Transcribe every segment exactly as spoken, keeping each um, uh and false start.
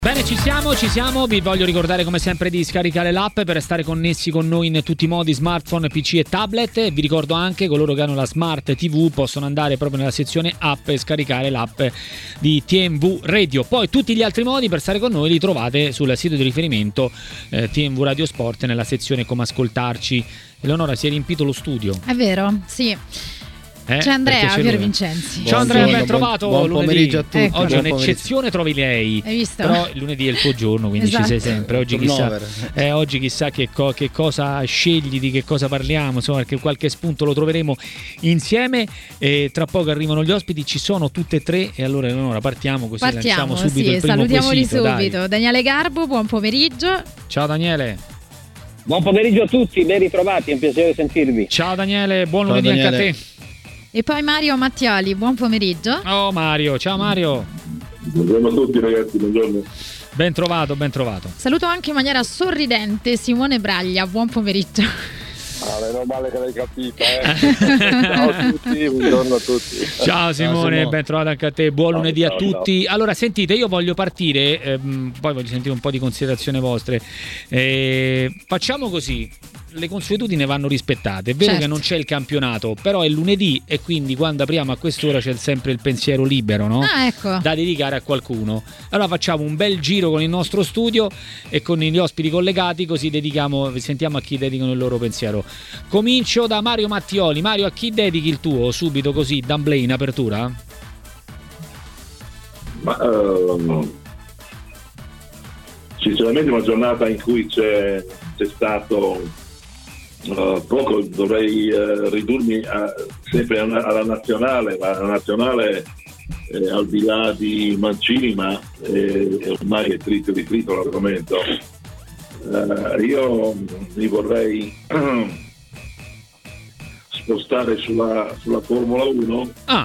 Bene, ci siamo, ci siamo. Vi voglio ricordare come sempre di scaricare l'app per restare connessi con noi in tutti i modi, smartphone, P C e tablet. E vi ricordo anche coloro che hanno la Smart T V possono andare proprio nella sezione app e scaricare l'app di T M V Radio. Poi tutti gli altri modi per stare con noi li trovate sul sito di riferimento eh, T M V Radio Sport nella sezione come ascoltarci. Eleonora, si è riempito lo studio. È vero, sì. Eh, c'è Andrea c'è Pier Vincenzi. Ciao Andrea, ben trovato. Buon, buon pomeriggio a tutti. Ecco. Oggi è buon un'eccezione, trovi lei. Hai visto? Però il lunedì è il tuo giorno, quindi Esatto. ci sei sempre. Oggi chissà, eh, oggi chissà che, co- che cosa scegli, di che cosa parliamo, insomma, perché qualche spunto lo troveremo insieme. E tra poco arrivano gli ospiti, ci sono tutte e tre. E allora Eleonora partiamo così Partiamo, lanciamo subito sì, il primo salutiamoli quesito, subito. dai. Daniele Garbo, buon pomeriggio. Ciao Daniele. Buon pomeriggio a tutti, ben ritrovati, è un piacere sentirvi. Ciao Daniele, buon Ciao, lunedì Daniele. anche a te. E poi Mario Mattioli, buon pomeriggio. Oh Mario, ciao Mario. Buongiorno a tutti ragazzi, buongiorno. Ben trovato, ben trovato. Saluto anche in maniera sorridente Simone Braglia, buon pomeriggio. Ah, meno male che l'hai capita, eh. Ciao a tutti, buongiorno a tutti. Ciao Simone, Simone. ben trovato anche a te, buon Ciao, lunedì ciao, a tutti. Allora sentite, io voglio partire, ehm, poi voglio sentire un po' di considerazione vostre. Eh, facciamo così, le consuetudini vanno rispettate. È vero Certo. che non c'è il campionato, però è lunedì e quindi quando apriamo a quest'ora c'è sempre il pensiero libero, no? Ah, ecco. Da dedicare a qualcuno. Allora facciamo un bel giro con il nostro studio e con gli ospiti collegati, così dedichiamo, sentiamo a chi dedicano il loro pensiero. Comincio da Mario Mattioli. Mario, a chi dedichi il tuo subito così, d'amblè in apertura? Ma ehm, sinceramente una giornata in cui c'è, c'è stato eh, poco, dovrei eh, ridurmi a- sempre alla, alla nazionale, ma la nazionale eh, al di là di Mancini, ma eh, ormai è trito di trito l'argomento. Eh, io mi vorrei spostare sulla, sulla Formula uno. Ah,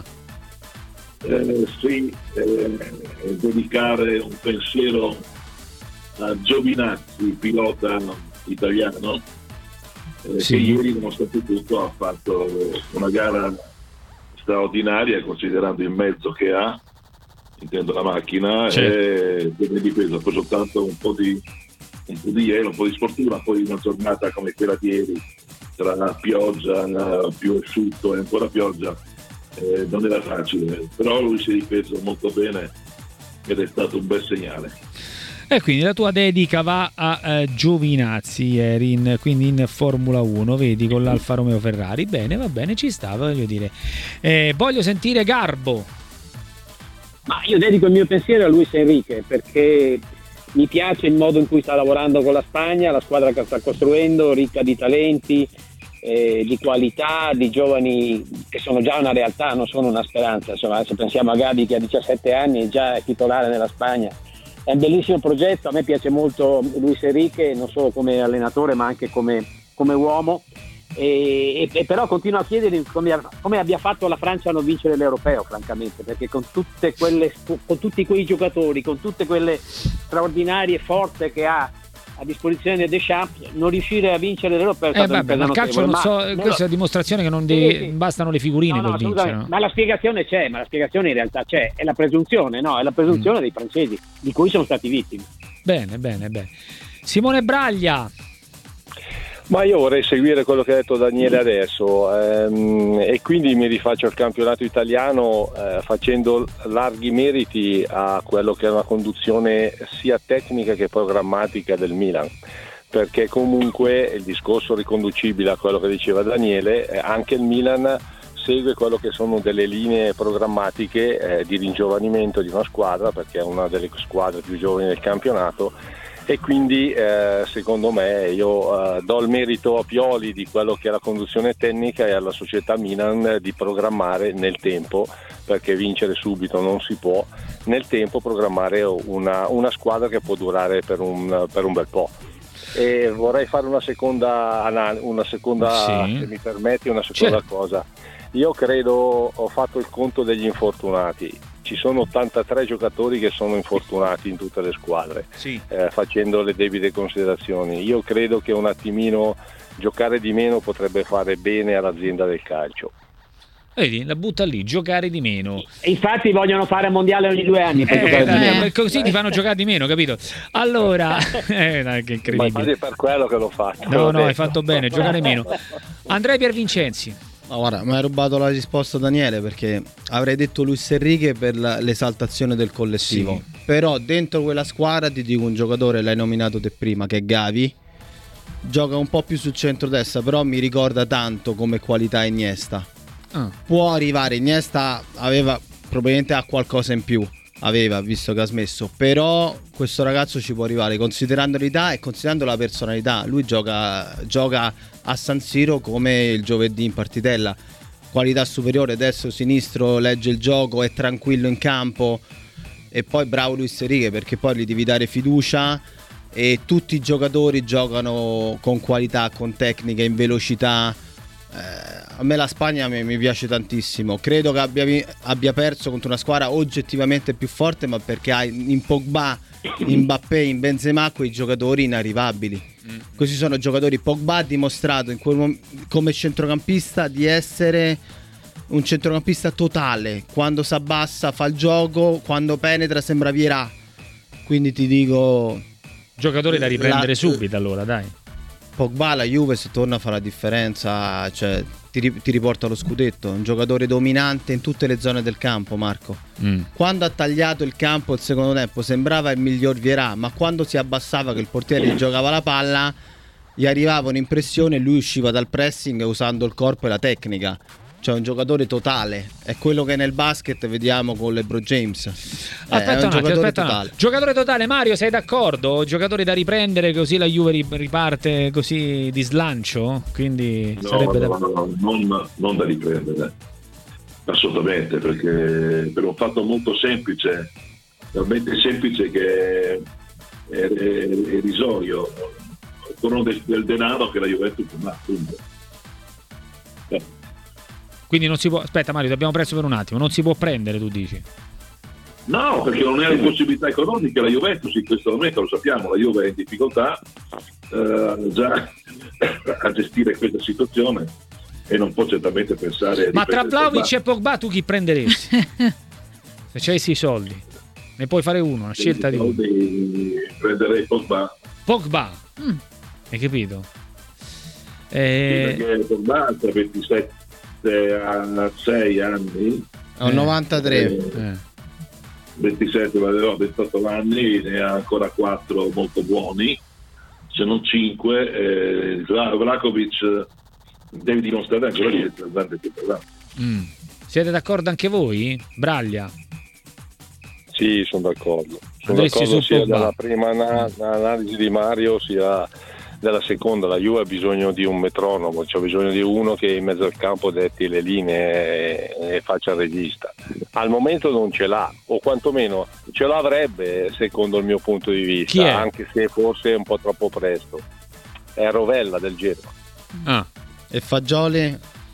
Eh, sì, eh, dedicare un pensiero a Giovinazzi, pilota italiano, eh, Sì. che ieri, nonostante tutto, ha fatto una gara straordinaria considerando il mezzo che ha, intendo la macchina, Certo. e viene difesa poi soltanto un po' di un po' di ieri, un po' di sportura, poi una giornata come quella di ieri, tra pioggia, più asciutto e ancora pioggia. Eh, non era facile, però lui si è difeso molto bene ed è stato un bel segnale. e quindi la tua dedica va a eh, Giovinazzi ieri, in, quindi in Formula uno, vedi, con l'Alfa Romeo Ferrari. Bene, va bene, ci sta, voglio dire. Eh, voglio sentire Garbo. Ma io dedico il mio pensiero a Luis Enrique perché mi piace il modo in cui sta lavorando con la Spagna, la squadra che sta costruendo, ricca di talenti, eh, di qualità, di giovani che sono già una realtà, non sono una speranza. Insomma, se pensiamo a Gabi che ha diciassette anni e già è titolare nella Spagna, è un bellissimo progetto. A me piace molto Luis Enrique, non solo come allenatore ma anche come, come uomo, e, e, e però continuo a chiedere come, come abbia fatto la Francia a non vincere l'Europeo, francamente, perché con tutte quelle, con tutti quei giocatori, con tutte quelle straordinarie forze che ha a disposizione Deschamps, non riuscire a vincere l'Europeo è Eh, stato vabbè, un ma il calcio non so, ma- questa è la dimostrazione che non devi- Sì, sì. bastano le figurine No, no, per vincere. assolutamente. No? Ma la spiegazione c'è, ma la spiegazione in realtà c'è, è la presunzione, no? È la presunzione Mm. dei francesi, di cui sono stati vittime. Bene, bene, bene. Simone Braglia. Ma io vorrei seguire quello che ha detto Daniele adesso, ehm, e quindi mi rifaccio al campionato italiano eh, facendo larghi meriti a quello che è una conduzione sia tecnica che programmatica del Milan, perché comunque il discorso riconducibile a quello che diceva Daniele, eh, anche il Milan segue quello che sono delle linee programmatiche eh, di ringiovanimento di una squadra, perché è una delle squadre più giovani del campionato. E quindi eh, secondo me io eh, do il merito a Pioli di quello che è la conduzione tecnica e alla società Milan di programmare nel tempo, perché vincere subito non si può, nel tempo programmare una, una squadra che può durare per un, per un bel po'. E vorrei fare una seconda, una seconda Sì. se mi permetti, una seconda Certo. cosa. Io credo, ho fatto il conto degli infortunati. Ci sono ottantatré giocatori che sono infortunati in tutte le squadre, Sì. eh, facendo le debite considerazioni. Io credo che un attimino giocare di meno potrebbe fare bene all'azienda del calcio. Vedi, la butta lì, giocare di meno. E infatti vogliono fare mondiale ogni due anni per eh, giocare dai, di meno. eh, così ti fanno giocare di meno, capito? Allora, eh, dai, che incredibile. Ma infatti è per quello che l'ho fatto. No, no, hai fatto bene, giocare meno. Andrea Piervincenzi. No, guarda, mi hai rubato la risposta Daniele, perché avrei detto Luis Enrique per la, l'esaltazione del collettivo. Sì. Però dentro quella squadra ti dico un giocatore, l'hai nominato te prima, che è Gavi. Gioca un po' più sul centrodestra, però mi ricorda tanto come qualità Iniesta. Ah. Può arrivare, Iniesta aveva probabilmente ha qualcosa in più, aveva, visto che ha smesso, però questo ragazzo ci può arrivare considerando l'età e considerando la personalità. Lui gioca, gioca a San Siro come il giovedì in partitella, qualità superiore, destro, sinistro, legge il gioco, è tranquillo in campo. E poi bravo Luis Enrique, perché poi gli devi dare fiducia e tutti i giocatori giocano con qualità, con tecnica, in velocità. Eh, a me la Spagna mi, mi piace tantissimo. Credo che abbia, abbia perso contro una squadra oggettivamente più forte, ma perché ha in Pogba, in Mbappé, in Benzema quei giocatori inarrivabili. Mm. Questi sono giocatori. Pogba ha dimostrato in quel mom- come centrocampista di essere un centrocampista totale. Quando si abbassa fa il gioco, quando penetra sembra Vieira. Quindi ti dico, giocatore da riprendere la, subito, allora dai. Pogba alla Juve, se torna, fa la differenza, cioè ti, ti riporta lo scudetto. Un giocatore dominante in tutte le zone del campo, Marco. Mm. Quando ha tagliato il campo il secondo tempo sembrava il miglior Vieira, ma quando si abbassava che il portiere gli giocava la palla, gli arrivava un'impressione e lui usciva dal pressing usando il corpo e la tecnica. Cioè un giocatore totale, è quello che nel basket vediamo con LeBron James. Aspetta, è un, un giocatore aspetta totale. Un giocatore totale, Mario, sei d'accordo? Giocatore da riprendere, così la Juve riparte così di slancio? Quindi no, sarebbe no, da... no, no, non, non da riprendere, assolutamente, perché per un fatto molto semplice, talmente semplice che è, è, è irrisorio, con del, del denaro che la Juventus non ha. Eh. Quindi non si può. Aspetta, Mario, ti abbiamo preso per un attimo. Non si può prendere, tu dici? No, perché non è le possibilità economiche. La Juventus in questo momento, lo sappiamo, la Juve è in difficoltà eh, già a gestire questa situazione e non può certamente pensare. Ma tra Vlahovic e Pogba tu chi prenderesti? Se c'hai i soldi, ne puoi fare uno, una scelta di uno. Prenderei Pogba. Pogba, mm. Hai capito? Eh... Perché Pogba ha ventisette a sei anni, ho novantatré, eh, eh. ventisette, ventotto anni, ne ha ancora quattro molto buoni, se non cinque. eh, Vlahovic deve dimostrare ancora di essere grande più mm. Siete d'accordo anche voi? Braglia? Sì, sono d'accordo, sono Andresti d'accordo sia Pogba. dalla prima ana- analisi di Mario sia della seconda. La Juve ha bisogno di un metronomo, c'è bisogno di uno che in mezzo al campo detti le linee e, e faccia il regista. Al momento non ce l'ha, o quantomeno ce l'avrebbe secondo il mio punto di vista, anche se forse è un po' troppo presto. È Rovella del Genoa. Ah. E Fagioli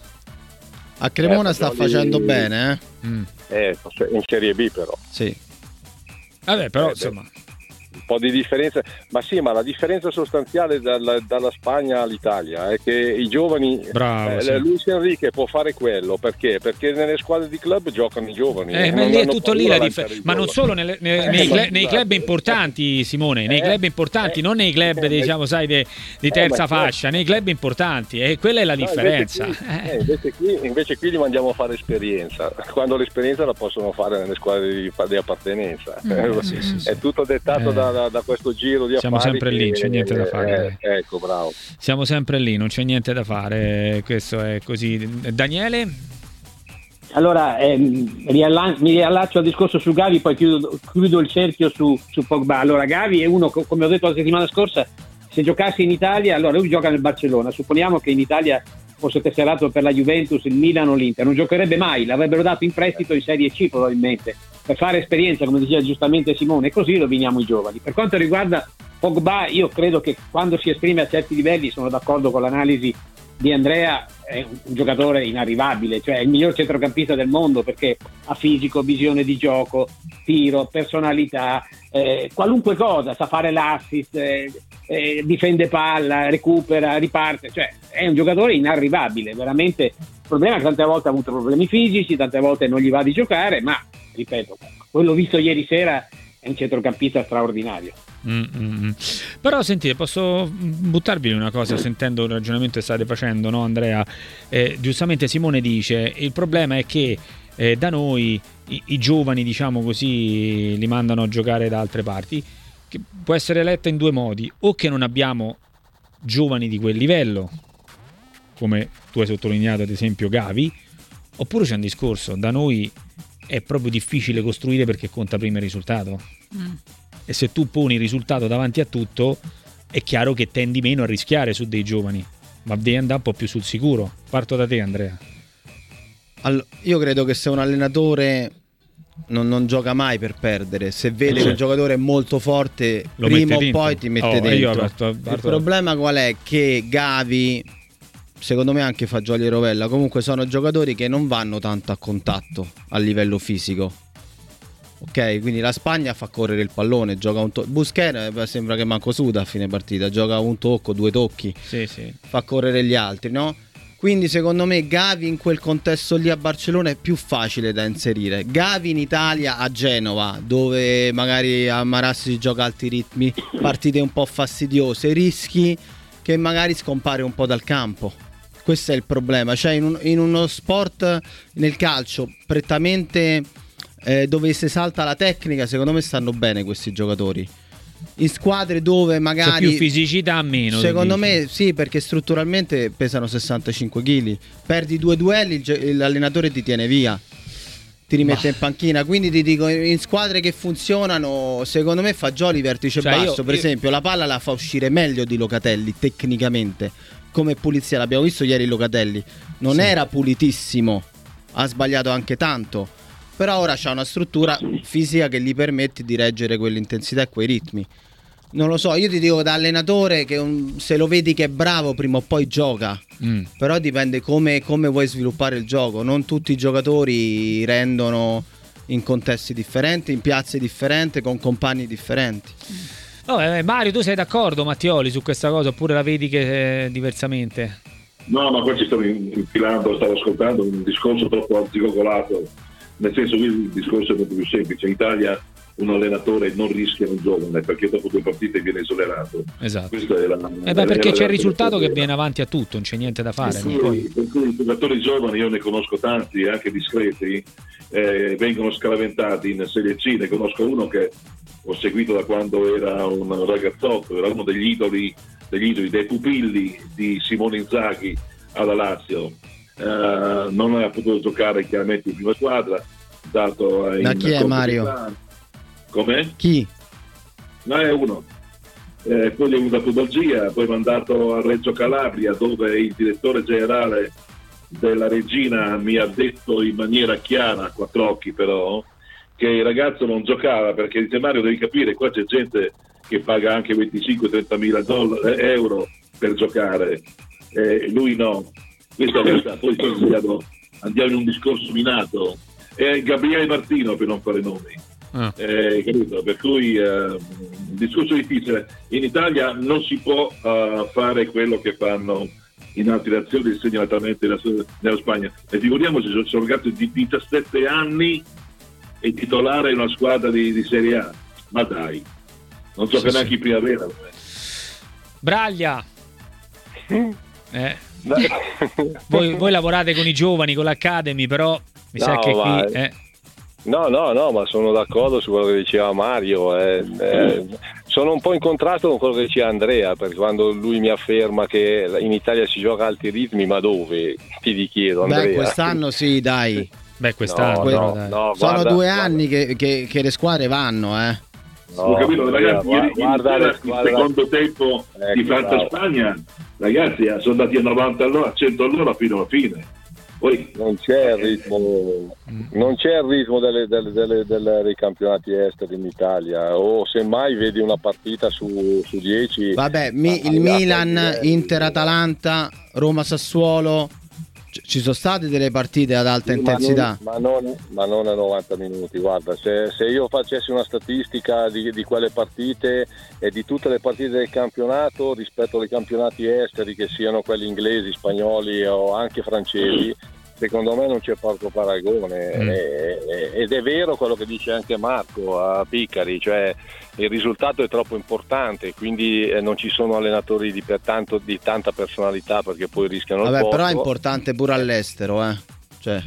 a Cremona eh, Fagioli... sta facendo bene, eh? Mm. eh in Serie B però. Sì. Vabbè, però eh, insomma un po' di differenza, ma sì, ma la differenza sostanziale dalla, dalla Spagna all'Italia è che i giovani, Bravo, eh, sì. Luis Enrique può fare quello perché perché nelle squadre di club giocano i giovani, eh, ma lì è tutto lì la differenza, ma non solo nelle, nei, eh, nei, club, nei club importanti, Simone, nei eh, club importanti, eh, non nei club eh, diciamo sai di, di terza eh, fascia, nei club importanti, e eh, quella è la no, differenza. Invece qui, eh. invece, qui, invece qui li mandiamo a fare esperienza, quando l'esperienza la possono fare nelle squadre di, di appartenenza. Mm, sì, sì, sì. È tutto dettato eh. da Da, da questo giro di siamo affari. Sempre lì, non c'è niente da fare. Eh, ecco, bravo. Siamo sempre lì, non c'è niente da fare. Questo è così. Daniele? Allora, ehm, riallan- mi riallaccio al discorso su Gavi, poi chiudo, chiudo il cerchio su, su Pogba. Allora, Gavi è uno, come ho detto la settimana scorsa, se giocasse in Italia, allora lui gioca nel Barcellona. Supponiamo che in Italia fosse tesserato per la Juventus, il Milan o l'Inter, non giocherebbe mai, l'avrebbero dato in prestito in Serie C probabilmente, per fare esperienza, come diceva giustamente Simone, e così roviniamo i giovani. Per quanto riguarda Pogba, io credo che quando si esprime a certi livelli, sono d'accordo con l'analisi di Andrea, è un, un giocatore inarrivabile, cioè è il miglior centrocampista del mondo perché ha fisico, visione di gioco, tiro, personalità, eh, qualunque cosa, sa fare l'assist, eh, eh, difende palla, recupera, riparte, cioè è un giocatore inarrivabile, veramente problema è che tante volte ha avuto problemi fisici, tante volte non gli va di giocare, ma ripeto, quello visto ieri sera è un centrocampista straordinario. Mm-hmm. Però sentite, posso buttarvi una cosa sentendo il ragionamento che state facendo, no Andrea? Eh, giustamente Simone dice il problema è che eh, da noi i, i giovani, diciamo così, li mandano a giocare da altre parti, che può essere letta in due modi: o che non abbiamo giovani di quel livello, come tu hai sottolineato ad esempio Gavi, oppure c'è un discorso, da noi è proprio difficile costruire perché conta prima il risultato. Mm. E se tu poni il risultato davanti a tutto, è chiaro che tendi meno a rischiare su dei giovani, ma devi andare un po' più sul sicuro. Parto da te, Andrea. Allora, io credo che se un allenatore non, non gioca mai per perdere, se vede sì. che il giocatore è molto forte, Lo prima o dentro. poi ti mette oh, dentro. Parto, parto. Il problema qual è? Che Gavi, secondo me anche Fagioli e Rovella, comunque sono giocatori che non vanno tanto a contatto a livello fisico. Ok, quindi la Spagna fa correre il pallone, gioca un tocco. Busquets sembra che manco suda a fine partita, gioca un tocco, due tocchi, sì, sì. fa correre gli altri, no? Quindi secondo me Gavi in quel contesto lì a Barcellona è più facile da inserire. Gavi in Italia a Genova, dove magari a Marassi si gioca alti ritmi, partite un po' fastidiose, rischi che magari scompare un po' dal campo. Questo è il problema, cioè in, un, in uno sport, nel calcio prettamente eh, dove si salta la tecnica, secondo me stanno bene questi giocatori. In squadre dove magari c'è più fisicità, meno, secondo me sì, perché strutturalmente pesano sessantacinque chili, perdi due duelli, l'allenatore ti tiene via, ti rimette bah. in panchina. Quindi ti dico, in squadre che funzionano, secondo me Fagioli vertice cioè basso io, per io... esempio la palla la fa uscire meglio di Locatelli tecnicamente, come pulizia l'abbiamo visto ieri. Locatelli non sì. era pulitissimo, ha sbagliato anche tanto, però ora c'ha una struttura fisica che gli permette di reggere quell'intensità e quei ritmi. Non lo so, io ti dico da allenatore che un, se lo vedi che è bravo prima o poi gioca, mm. però dipende come, come vuoi sviluppare il gioco. Non tutti i giocatori rendono in contesti differenti, in piazze differenti, con compagni differenti. Oh, eh, Mario, tu sei d'accordo, Mattioli, su questa cosa oppure la vedi che è diversamente? No, ma qua ci stavo infilando, stavo ascoltando un discorso troppo arzigogolato. Nel senso che il discorso è molto più semplice. In Italia un allenatore non rischia un giovane perché dopo due partite viene esonerato. Esatto. Questa è la, eh beh, perché c'è il risultato che viene avanti a tutto, non c'è niente da fare. Per cui, per cui i giocatori giovani, io ne conosco tanti, anche discreti, eh, vengono scaraventati in Serie C. Ne conosco uno che ho seguito da quando era un ragazzotto, era uno degli idoli, degli idoli, dei pupilli di Simone Inzaghi alla Lazio. Uh, non ha potuto giocare chiaramente in prima squadra, dato in da chi è Mario? Come? Chi? No, è uno. Eh, poi è venuto a pubalgia, poi mandato a Reggio Calabria, dove il direttore generale della Regina mi ha detto in maniera chiara, a quattro occhi però, che il ragazzo non giocava perché dice: Mario, devi capire, qua c'è gente che paga anche venticinque trenta mila euro per giocare, eh, lui no. Questa è la realtà. Poi andiamo, andiamo in un discorso minato. È Gabriele Martino, per non fare nomi, ah. eh, capito? Per cui eh, un discorso difficile. In Italia non si può uh, fare quello che fanno in altre nazioni, segnatamente nella, nella Spagna. E figuriamoci, sono, sono ragazzi di diciassette anni e titolare in una squadra di, di Serie A. Ma dai, non so sì, che neanche sì. in primavera. Braglia. Eh. voi, voi lavorate con i giovani, con l'Academy, però mi no, sa che ma... qui eh. no no no ma sono d'accordo su quello che diceva Mario, eh, eh, sono un po' in contrasto con quello che diceva Andrea, perché quando lui mi afferma che in Italia si gioca a alti ritmi, ma dove? Ti chiedo, Andrea. Beh, quest'anno sì, dai. Beh, quest'anno no, no, dai. no, sono guarda, due guarda. anni che, che, che le squadre vanno, eh. No, ho capito, ragazzi, guarda, ieri, guarda, ieri guarda, il secondo tempo ecco, di Francia-Spagna, ragazzi, sono andati a novanta all'ora, a cento all'ora fino alla fine. Poi non c'è il ritmo, non c'è il ritmo delle, delle, delle, delle, dei campionati esteri in Italia, o semmai vedi una partita su, su dieci. Vabbè, mi, il Milan, Inter-Atalanta, Roma-Sassuolo, ci sono state delle partite ad alta sì, intensità, ma non, ma, non, ma non a novanta minuti. Guarda, se, se io facessi una statistica di, di quelle partite e di tutte le partite del campionato rispetto ai campionati esteri, che siano quelli inglesi, spagnoli o anche francesi, secondo me non c'è poco paragone, mm. e, ed è vero quello che dice anche Marco a Piccari, cioè il risultato è troppo importante, quindi eh, non ci sono allenatori di, per tanto, di tanta personalità, perché poi rischiano Vabbè, il posto. però è importante pure all'estero, eh. Cioè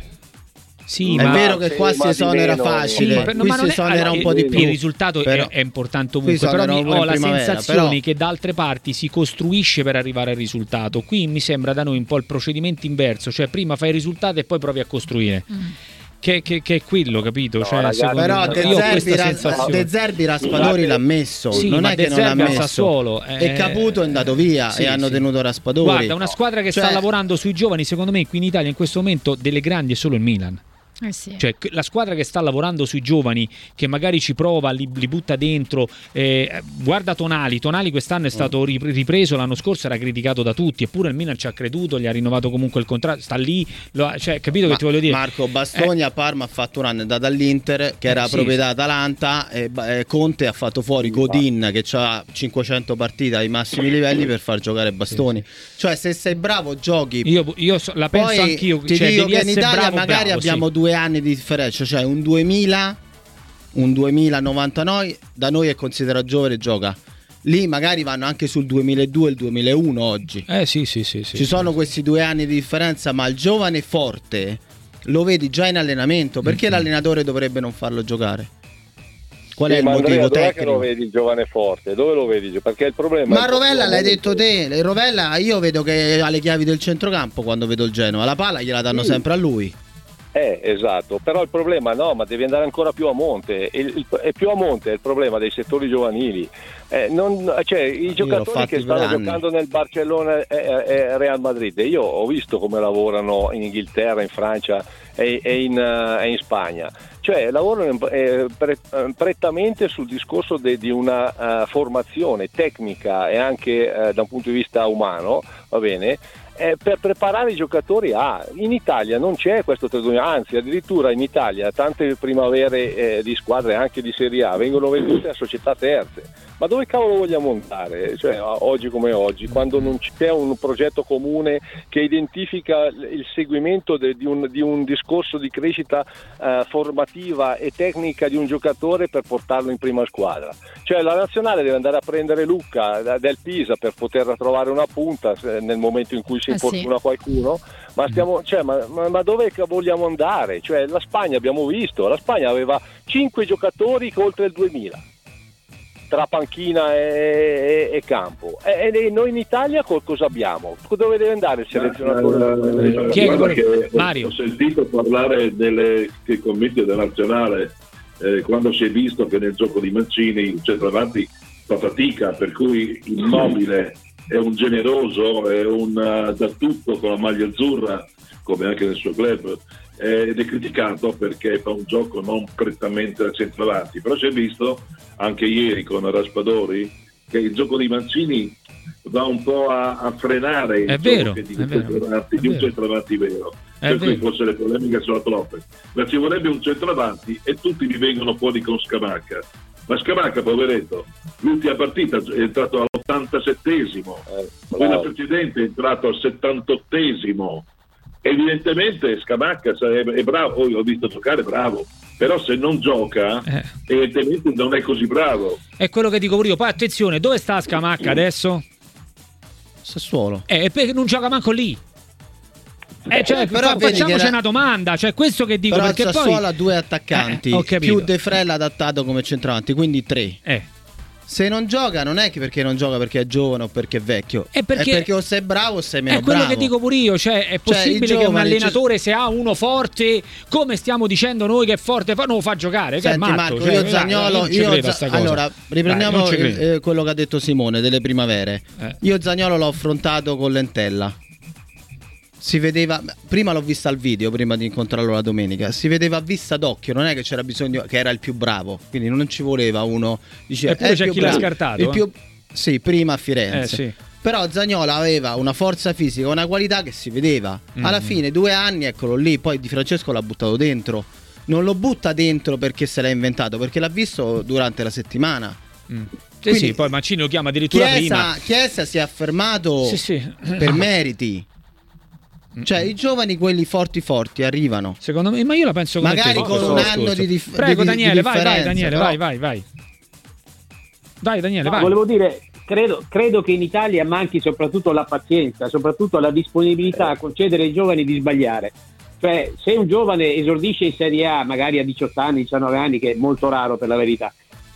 sì, è ma vero che sì, qua si esonera meno, facile, sì, qui ma si non è- esonera allora, un po' di il- più. Il risultato però, è, è importante ovunque, qui però mi- esonerano ho pure la in primavera, sensazione però- che da altre parti si costruisce per arrivare al risultato. Qui mi sembra da noi un po' il procedimento inverso, cioè prima fai il risultato e poi provi a costruire. Mm. Che, che- che è quello, capito? No, cioè, ragazzi, secondo Però me- De io ho Zerbi, questa Ra- sensazione. De Zerbi Raspadori l'ha messo, Sì, non ma è De che non l'ha Zerbi al messo. Sassuolo, eh, E Caputo è andato via sì, e hanno sì. tenuto Raspadori. Guarda, una squadra che Cioè- sta lavorando sui giovani, secondo me qui in Italia in questo momento delle grandi è solo il Milan. Eh sì. Cioè la squadra che sta lavorando sui giovani, che magari ci prova, li, li butta dentro, eh, guarda Tonali. Tonali quest'anno è stato ri- ripreso, l'anno scorso era criticato da tutti, eppure il Milan ci ha creduto, gli ha rinnovato comunque il contratto, sta lì, lo ha- cioè, capito Ma- che ti voglio dire? Marco Bastoni a Parma ha fatto un anno, è andato all'Inter che era Eh, sì, proprietà Atalanta, e ba- e Conte ha fatto fuori Godin che ha cinquecento partite ai massimi livelli per far giocare Bastoni. Cioè se sei bravo giochi. Io, io so- la penso Poi anch'io, ti cioè, dico devi che in essere Italia bravo, magari bravo, abbiamo sì. due anni di differenza, cioè un duemila, un duemilanovantanove da noi è considerato giovane e gioca. Lì magari vanno anche sul duemiladue e il duemilauno oggi. Eh sì, sì, sì, sì. Ci sono questi due anni di differenza, ma il giovane forte lo vedi già in allenamento. Perché Mm-hmm. l'allenatore dovrebbe non farlo giocare? Qual è Sì, il ma motivo Andrea, dov'è che tecnico? lo vedi il giovane forte? Dove lo vedi? Perché il problema Ma è Rovella l'hai proprio- detto te, Rovella io vedo che ha le chiavi del centrocampo quando vedo il Genoa, la palla gliela danno Sì. sempre a lui. Eh, esatto, però il problema no, ma devi andare ancora più a monte, il, il, è più a monte il problema dei settori giovanili. Eh, non, cioè, i l'ho giocatori fatti che per stanno anni. giocando nel Barcellona e, e Real Madrid, io ho visto come lavorano in Inghilterra, in Francia e, e, in, uh, e in Spagna, cioè lavorano eh, pre, prettamente sul discorso de, di una uh, formazione tecnica e anche uh, da un punto di vista umano, va bene? Eh, per preparare i giocatori a in Italia non c'è questo tradimento, anzi addirittura in Italia tante primavere eh, di squadre anche di Serie A vengono vendute a società terze. Ma dove cavolo vogliamo andare? Cioè, oggi come oggi, quando non c'è un progetto comune che identifica il seguimento de, di, un, di un discorso di crescita eh, formativa e tecnica di un giocatore per portarlo in prima squadra. Cioè la nazionale deve andare a prendere Lucca da, del Pisa per poter trovare una punta se, nel momento in cui si Eh infortuna sì. qualcuno, ma, stiamo, cioè, ma, ma, ma dove vogliamo andare? Cioè, la Spagna abbiamo visto, la Spagna aveva cinque giocatori che oltre il duemila tra panchina e, e, e campo, e, e noi in Italia cosa abbiamo? Dove deve andare il selezionatore? Eh, Chi è che guarda vuole- che Mario. ho sentito parlare delle che commesse della nazionale eh, quando si è visto che nel gioco di Mancini il centravanti fa fatica, per cui Immobile è un generoso, è un uh, da tutto con la maglia azzurra come anche nel suo club, eh, ed è criticato perché fa un gioco non prettamente da centravanti, però si è visto anche ieri con Raspadori che il gioco di Mancini va un po' a, a frenare il È gioco vero, che di, è un vero, centravanti, è di un vero. centravanti vero. È Per cui vero. forse le polemiche sono troppe, ma ci vorrebbe un centravanti e tutti mi vengono fuori con Scamacca. Ma Scamacca, poveretto, l'ultima partita è entrato all'ottantasettesimo, Eh, quella bravo. precedente è entrato al settantottesimo. Evidentemente Scamacca sarebbe, è bravo, oh, io ho visto giocare, bravo, però se non gioca Eh. evidentemente non è così bravo. È quello che dico pure io. Poi attenzione, dove sta Scamacca adesso? Sassuolo. Eh, perché non gioca manco lì. Eh, cioè, Eh, però fa- vedi facciamoci che la- una domanda, cioè questo che dico, Però il perché Sassuolo poi ha due attaccanti, Eh, ho capito. più De Frella adattato come centravanti, quindi tre. eh. Se non gioca non è che perché non gioca perché è giovane o perché è vecchio, È perché- o sei bravo o sei meno È quello bravo. che dico pure io, cioè è possibile i che un giovani, allenatore se ha uno forte, come stiamo dicendo noi che è forte, fa- non lo fa giocare, che è Senti matto, Marco, cioè, io dai, Zaniolo, non ci io credo a Za- sta cosa. allora riprendiamo Dai, non ci il- credo. eh, quello che ha detto Simone delle primavere. Eh. Io Zaniolo l'ho affrontato con Lentella. Si vedeva, prima l'ho vista al video, prima di incontrarlo la domenica, si vedeva a vista d'occhio, non è che c'era bisogno, che era il più bravo, quindi non ci voleva uno, diceva, Eppure è il c'è più chi l'ha bravo, scartato, il eh. più- sì, prima a Firenze. Eh, sì. Però Zaniolo aveva una forza fisica, una qualità che si vedeva. Alla Mm-hmm. fine, due anni, eccolo lì, poi Di Francesco l'ha buttato dentro. Non lo butta dentro perché se l'ha inventato, perché l'ha visto durante la settimana. Mm. Sì, Quindi- sì, poi Mancini lo chiama addirittura prima. Chiesa, Chiesa si è affermato Sì, sì. per meriti. Cioè i giovani, quelli forti forti arrivano. Secondo me, ma io la penso come magari te, con un anno di, dif- Prego di, Daniele, di vai, vai Daniele, però... vai, vai, vai. Vai Daniele, no, vai. Volevo dire, credo, credo che in Italia manchi soprattutto la pazienza, soprattutto la disponibilità a concedere ai giovani di sbagliare. Cioè, se un giovane esordisce in Serie A, magari a diciotto anni, diciannove anni, che è molto raro per la verità,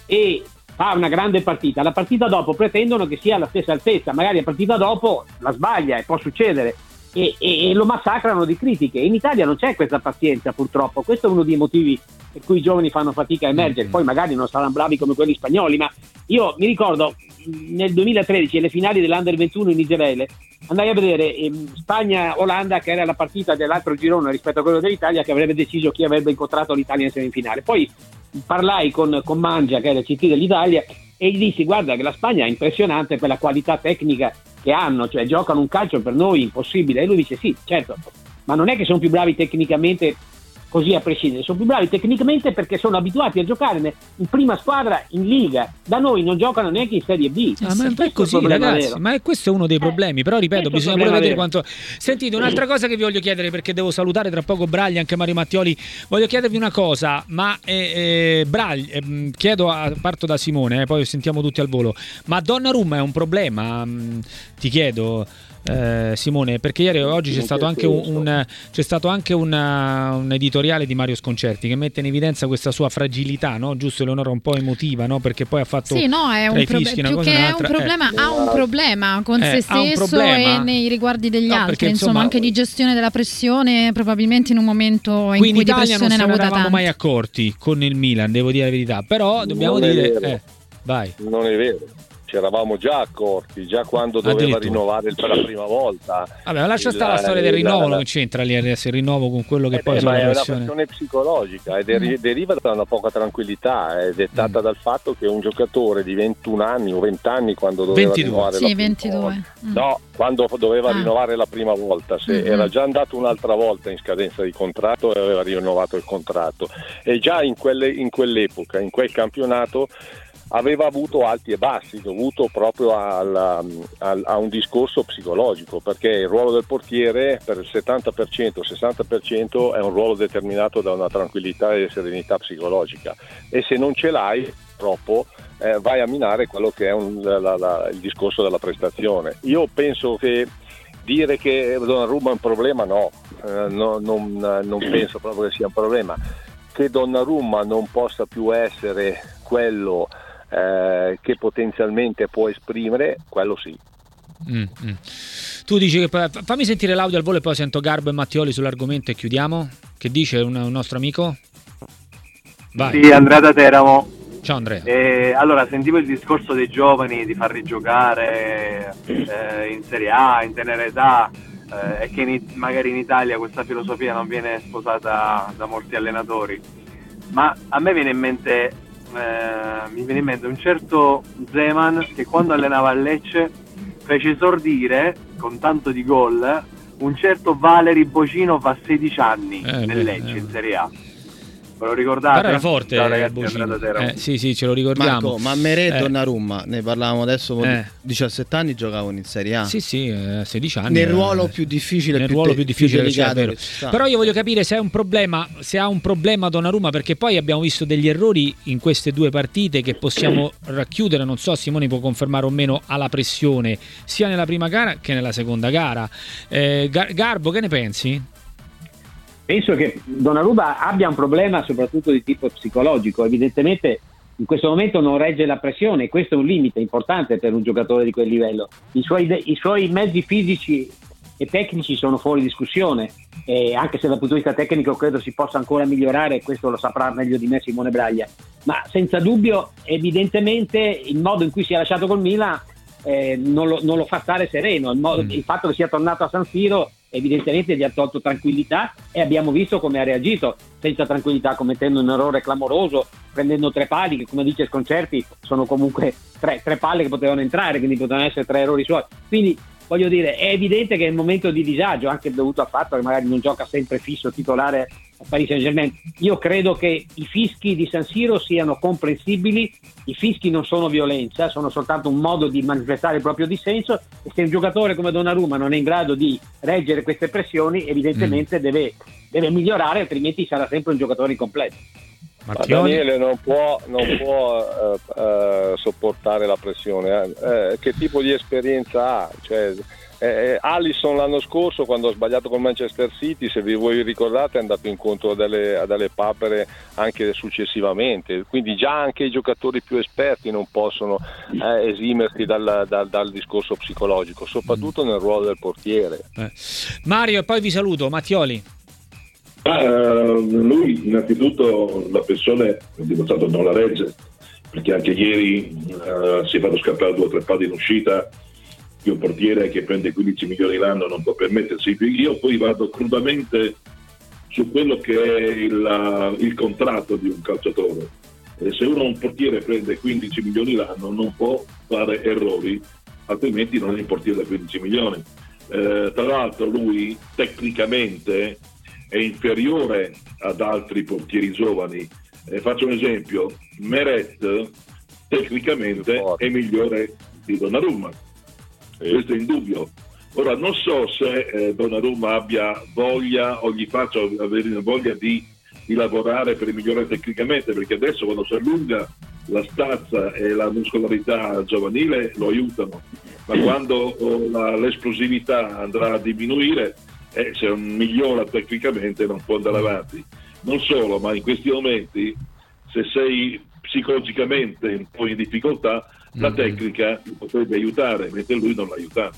e fa una grande partita, la partita dopo pretendono che sia alla stessa altezza, magari la partita dopo la sbaglia e può succedere. E, e, e lo massacrano di critiche. In Italia non c'è questa pazienza, purtroppo. Questo è uno dei motivi per cui i giovani fanno fatica a emergere. Poi magari non saranno bravi come quelli spagnoli, ma io mi ricordo nel duemilatredici alle finali dell'Under ventuno in Israele andai a vedere eh, Spagna-Olanda, che era la partita dell'altro girone rispetto a quello dell'Italia, che avrebbe deciso chi avrebbe incontrato l'Italia in semifinale. Poi parlai con, con Mangia, che era il C T dell'Italia, e gli dissi: guarda che la Spagna è impressionante per la qualità tecnica che hanno, cioè giocano un calcio per noi impossibile. E lui dice: sì, certo, ma non è che sono più bravi tecnicamente così a prescindere, sono più bravi tecnicamente perché sono abituati a giocare in prima squadra in Liga. Da noi non giocano neanche in Serie B. Ah, ma è così, ragazzi, vero. Ma è questo è uno dei problemi. Eh, però ripeto, bisogna pure vedere vero. quanto. Sentite, un'altra cosa che vi voglio chiedere, perché devo salutare tra poco Braglia, anche Mario Mattioli. Voglio chiedervi una cosa, ma eh, eh, Braglia, eh, chiedo a, parto da Simone, eh, poi sentiamo tutti al volo. Ma Donnarumma è un problema? Mh, ti chiedo. Eh, Simone, perché ieri oggi c'è stato anche un, un c'è stato anche una, un editoriale di Mario Sconcerti che mette in evidenza questa sua fragilità, no? Giusto, Eleonora, un po' emotiva, no? Perché poi ha fatto sì, no, è un prob- più che è un problema, eh. ha un problema con eh, se stesso e nei riguardi degli no, altri, perché, insomma, insomma anche di gestione della pressione, probabilmente in un momento in cui in Italia di pressione non ne ha avuta avuta tanti. mai accorti con il Milan, devo dire la verità, però dobbiamo non dire eh, vai. Non è vero. Ci eravamo già accorti, già quando doveva rinnovare per la prima volta. Vabbè, ma lascia stare la storia del rinnovo, non c'entra lì adesso il rinnovo con quello che eh poi beh, è la pressione. È una questione psicologica e deri- mm. deriva da una poca tranquillità, è dettata mm. dal fatto che un giocatore di ventuno anni o venti anni quando doveva ventidue. rinnovare sì, la prima ventidue. volta. Mm. No, quando doveva ah. rinnovare la prima volta, se mm-hmm. era già andato un'altra volta in scadenza di contratto e aveva rinnovato il contratto. E già in, quelle, in quell'epoca, in quel campionato, aveva avuto alti e bassi dovuto proprio al, al, a un discorso psicologico, perché il ruolo del portiere per il settanta per cento sessanta per cento è un ruolo determinato da una tranquillità e serenità psicologica, e se non ce l'hai troppo eh, vai a minare quello che è un, la, la, il discorso della prestazione. Io penso che dire che Donnarumma è un problema no, eh, no non, non penso proprio che sia un problema. Che Donnarumma non possa più essere quello Eh, che potenzialmente può esprimere, quello sì. Mm, mm. Tu dici che fammi sentire l'audio al volo e poi sento Garbo e Mattioli sull'argomento e chiudiamo. Che dice un, un nostro amico? Vai. Sì, Andrea da Teramo. Ciao Andrea. Eh, allora, sentivo il discorso dei giovani di farli giocare eh, in Serie A, in tenera età, eh, e che in, magari in Italia questa filosofia non viene sposata da molti allenatori. Ma a me viene in mente Eh, mi viene in mente un certo Zeman che quando allenava a Lecce fece esordire con tanto di gol un certo Valeri Bocino fa sedici anni eh, nel beh, Lecce eh. in Serie A. Ve lo ricordate? Era forte, Ciao, ragazzi, eh, sì sì ce lo ricordiamo. Marco, ma Merè e eh. Donnarumma ne parlavamo adesso, eh. diciassette anni giocavano in Serie A. Sì sì, eh, sedici anni. Nel eh, ruolo più difficile, nel più ruolo te- più difficile più che c'è, delicato vero. Però io voglio capire se è un problema, se ha un problema Donnarumma, perché poi abbiamo visto degli errori in queste due partite che possiamo racchiudere, non so, Simone può confermare o meno, alla pressione sia nella prima gara che nella seconda gara. eh, Gar- Garbo, che ne pensi? Penso che Donnarumma abbia un problema soprattutto di tipo psicologico. Evidentemente in questo momento non regge la pressione, questo è un limite importante per un giocatore di quel livello. I suoi, de- i suoi mezzi fisici e tecnici sono fuori discussione, e anche se dal punto di vista tecnico credo si possa ancora migliorare, questo lo saprà meglio di me Simone Braglia, ma senza dubbio evidentemente il modo in cui si è lasciato col Milan eh, non, lo, non lo fa stare sereno. Il, modo, mm. il fatto che sia tornato a San Siro evidentemente gli ha tolto tranquillità, e abbiamo visto come ha reagito senza tranquillità, commettendo un errore clamoroso, prendendo tre pali che, come dice Sconcerti, sono comunque tre, tre palle che potevano entrare, quindi potevano essere tre errori suoi. Quindi voglio dire, è evidente che è un momento di disagio, anche dovuto al fatto che magari non gioca sempre fisso titolare Paris Saint-Germain. Io credo che i fischi di San Siro siano comprensibili, i fischi non sono violenza, sono soltanto un modo di manifestare il proprio dissenso, e se un giocatore come Donnarumma non è in grado di reggere queste pressioni, evidentemente mm. deve, deve migliorare, altrimenti sarà sempre un giocatore incompleto. Ma Daniele non può, non può uh, uh, sopportare la pressione. Eh? Eh, che tipo di esperienza ha? Cioè, Eh, Alisson l'anno scorso, quando ha sbagliato con Manchester City, se vi voi ricordate, è andato incontro a delle, a delle papere anche successivamente, quindi già anche i giocatori più esperti non possono eh, esimersi dal, dal, dal discorso psicologico, soprattutto nel ruolo del portiere. eh. Mario, e poi vi saluto. Mattioli. Ah, lui innanzitutto la pressione è dimostrato non la regge, perché anche ieri uh, si è fatto scappare due o tre pallini in uscita che un portiere che prende quindici milioni l'anno non può permettersi. Io poi vado crudamente su quello che è il, il contratto di un calciatore. E se uno un portiere prende quindici milioni l'anno non può fare errori, altrimenti non è un portiere da quindici milioni. Eh, tra l'altro lui tecnicamente è inferiore ad altri portieri giovani. Eh, faccio un esempio: Meret tecnicamente è migliore di Donnarumma. Questo è indubbio. Ora non so se eh, Donnarumma abbia voglia o gli faccia avere voglia di, di lavorare per migliorare tecnicamente, perché adesso quando si allunga la stazza e la muscolarità giovanile lo aiutano, ma quando oh, la, l'esplosività andrà a diminuire, eh, se non migliora tecnicamente non può andare avanti. Non solo, ma in questi momenti, se sei psicologicamente un po' in difficoltà, la tecnica ti potrebbe aiutare, mentre lui non l'ha aiutato.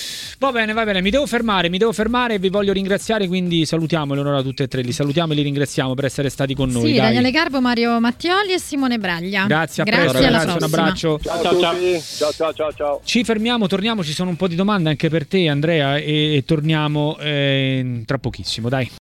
Va bene, va bene, mi devo fermare, mi devo fermare e vi voglio ringraziare, quindi salutiamo Eleonora tutte e tre, li salutiamo e li ringraziamo per essere stati con noi. Sì, dai. Daniele Garbo, Mario Mattioli e Simone Braglia. Grazie, a Grazie, presto, alla ragazzi, un abbraccio. Ciao, ciao, ciao. ciao, ciao, ciao, ciao. Ci fermiamo, torniamo, ci sono un po' di domande anche per te, Andrea, e, e torniamo eh, tra pochissimo, dai.